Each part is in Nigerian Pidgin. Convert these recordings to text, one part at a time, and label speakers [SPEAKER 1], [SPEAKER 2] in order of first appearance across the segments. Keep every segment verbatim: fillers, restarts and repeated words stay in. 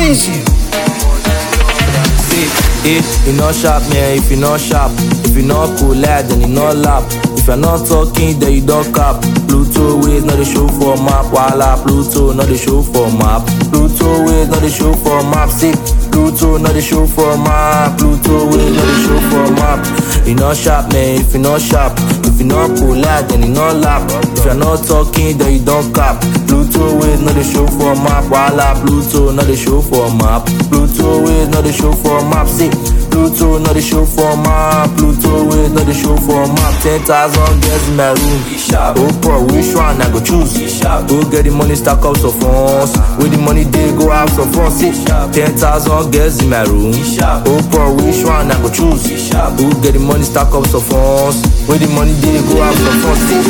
[SPEAKER 1] Easy.
[SPEAKER 2] If you not sharp, man, if you not sharp, if you not cool, lad, then you not lap. If you're not talking, then you don't cap. Pluto ways, not the show for map. Walla, Pluto, not the show for map. Pluto ways, not the show for map. See, Pluto, not the show for map. Pluto ways, not the show for map. You not sharp, man, if you not sharp, if you not cool, lad, then you not lap. If you're not talking, then you don't cap. Pluto ways, not the show for map. Walla, Pluto, not the show for map. Pluto ways, not the show for map. See, Pluto, not the show for map. Pluto ways, not the show for map. Ten thousand girls in my room. Oh, bro, which one I go choose? Go get the money, stack up some funds. With the money, they go have some fun. See, ten thousand girls in my room. Oh, bro, which one I go choose? Go get the money, stack up some funds. With the money, they go have some fun. See,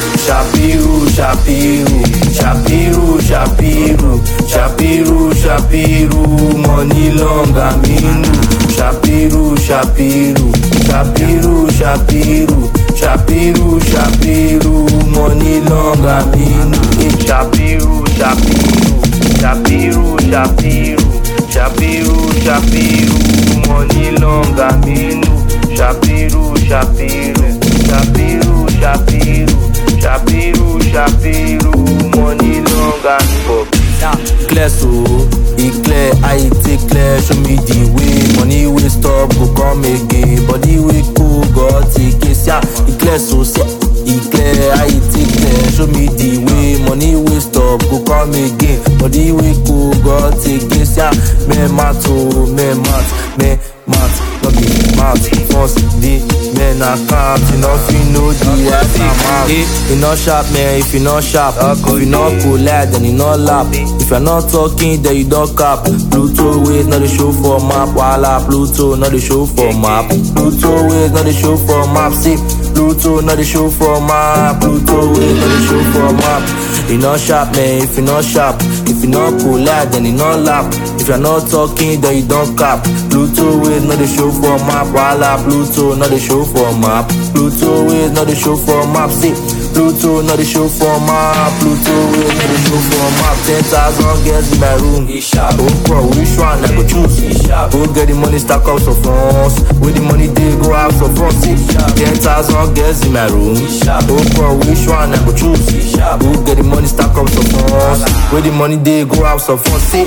[SPEAKER 2] Shapiru, Shapiru, Shapiru, Shapiru, Shapiru, Shapiru, money long aminu. Shapiru, Shapiru, Shapiru, Shapiru, Shapiru, Shapiru, money long aminu. Shapiru, Shapiru, Shapiru, Shapiru, Shapiru, Shapiru, money long aminu. Shapiru, Shapiru, Shapiru, Shapiru, Shapiru, Shapiru, money long aminu. Clear so, e clear, I take clear, show me the way. Money will stop, go come again. Body will cool, go take it, yeah. E clear so, e clear, I take clear, show me the way. Money will stop, go come again. Body will cool, go take it, yeah. Me mato, me mat, me mat, no be mat. First day, men account, you know if you know the ass amount. If you not sharp, man, if you not sharp, if you not cool, lad, then you not lap. If you're not talking, then you don't cap. Pluto ways, not the show for map. Walla, Pluto, not the show for map. Pluto ways, not the show for map. See, Pluto, not the show for map. Pluto ways, not the show for map. You not sharp, man, if you not sharp, if you not cool, lad, then you not lap. If you're not talking, then you don't cap. Pluto ways, not the show for map. Walla, Pluto, not the show for map. Pluto ways, not the show for map. See, Pluto, not the show for map. Pluto ways, not the show for map. Ten thousand girls in my room. Oh, bro, which one I go choose? Go get the money, stack up some funds. With the money, they go have some fun. See, ten thousand girls in my room. Oh, bro, which one I go choose? Go get the money, stack up some funds. With the money, they go have some fun. See,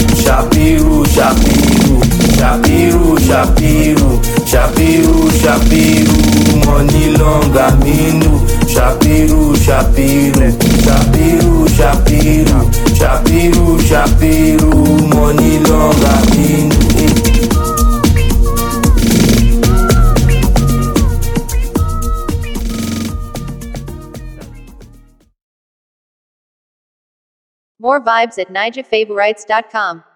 [SPEAKER 2] Shapiru, Shapiru, Shapiru, Shapiru, Shapiru, Shapiru, money long aminu. Shapiru, Shapiru, Shapiru, Shapiru, Shapiru, Shapiru, money long aminu.
[SPEAKER 3] More vibes at Niger Favorites dot com.